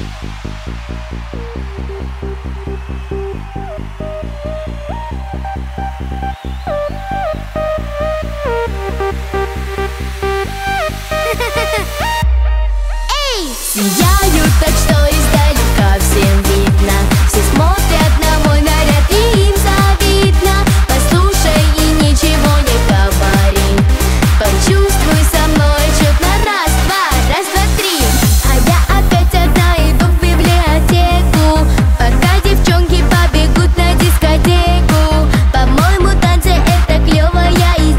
Сияют так, что издалека всем видно. Все смотрят на мой наряд, и им завидно. Послушай и ничего не говори. Почувствуй со мной четно. Раз, два, три. А я опять одна иду в библиотеку, пока девчонки побегут на дискотеку. По-моему, танцы — это клевая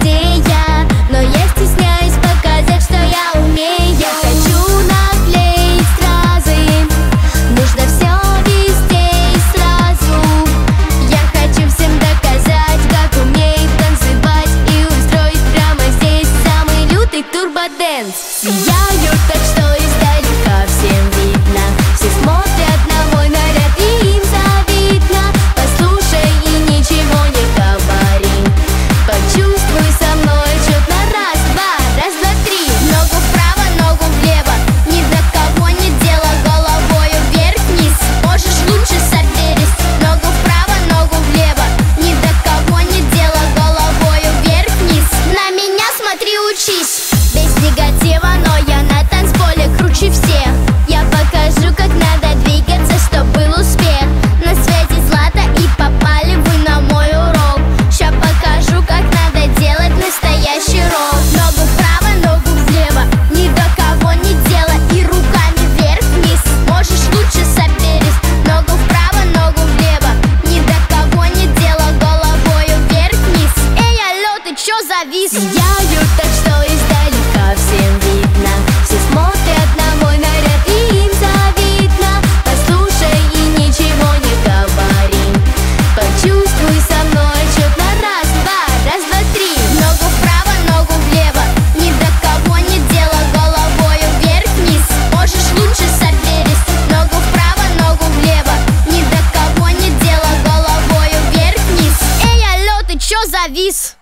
идея, но я стесняюсь показать, что я умею. Я хочу наклеить стразы, нужно все везде и сразу. Я хочу всем доказать, как умею танцевать, и устроить прямо здесь самый лютый турбодэнс. Сияют так, что издалека всем видно. Все смотрят на мой наряд, и им завидно. Послушай и ничего не говори. Почувствуй со мной четно. Раз, два, три. Ногу вправо, ногу влево, ни до кого не дело. Головою вверх-вниз, можешь лучше соберись. Ногу вправо, ногу влево, ни до кого не дело. Головою вверх-вниз, на меня смотри, учись. Без негатива, но я на танцполе круче всех. Я покажу, как надо двигаться, чтоб был успех. На свете злато, и попали вы на мой урок. Ща покажу, как надо делать настоящий рок. Ногу вправо, ногу влево, ни до кого не дело. И руками вверх-вниз, можешь лучше соберись. Ногу вправо, ногу влево, ни до кого не дело. Головою вверх-вниз. Эй, алло, ты чё завис? Сияют так, что издалека всем видно. Все смотрят на мой наряд, и им завидно. Послушай и ничего не говори. Почувствуй со мной четно. Раз, два, три. Ногу вправо, ногу влево, ни до кого не дело. Головою вверх-вниз, можешь лучше соберись. Ногу вправо, ногу влево, ни до кого не дело. Головою вверх-вниз. Эй, алло, ты чё завис?